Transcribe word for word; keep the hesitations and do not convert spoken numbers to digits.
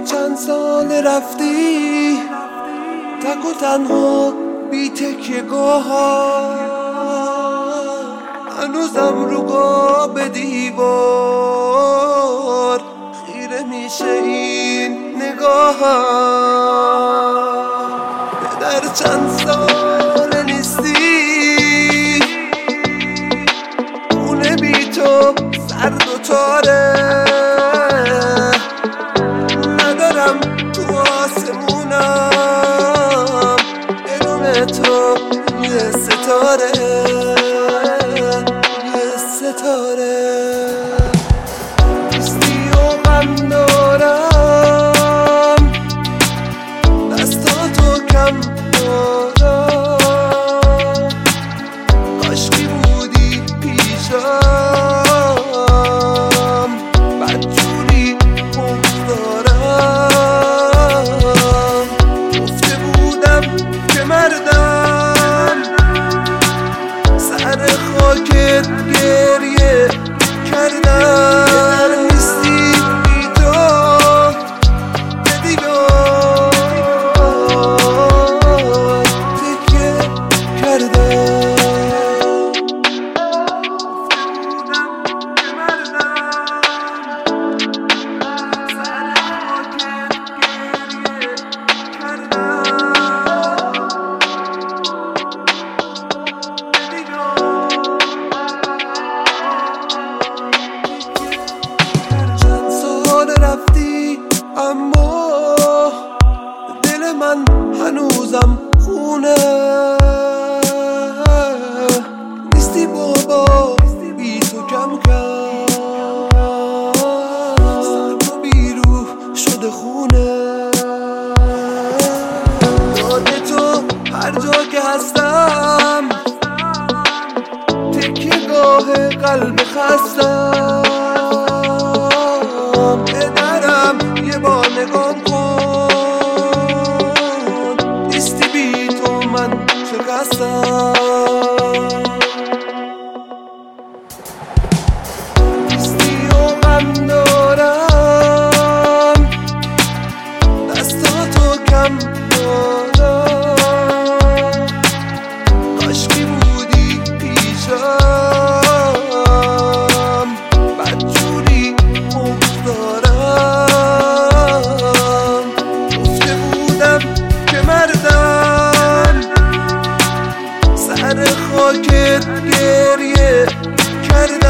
چند سال رفتی تک و تنها بی تکیه گاه ها، هنوزم رو قاب دیوار خیره میشه این نگاه ها. در چند سال نیستی خونه بی تو سرد و تاره، ندارم تو آسمونم بدون تو یه ستاره یه ستاره نیستی و من دارم دستاتو کم دارم، کاشکی بودی پیشم بدجوری بگذارم. گفته بودم که مردم سر خاکت گریه کردم، نیستی بی تو به دیوار تکیه کردم. رفتی اما دل من هنوزم خونه، نیستی بابا بی تو کم کم سرما بی روح شده خونه. یاد تو هر جا که هستم تکیه گاه قلب خستم، یه بار نگاه کن نیستی بی تو من شکستم. نیستی و من دارم دستاتو کم دارم، کاشکی بودی پیشم بدجوری بگذارم. گفته بودم که مردم سر خاکت گریه کرد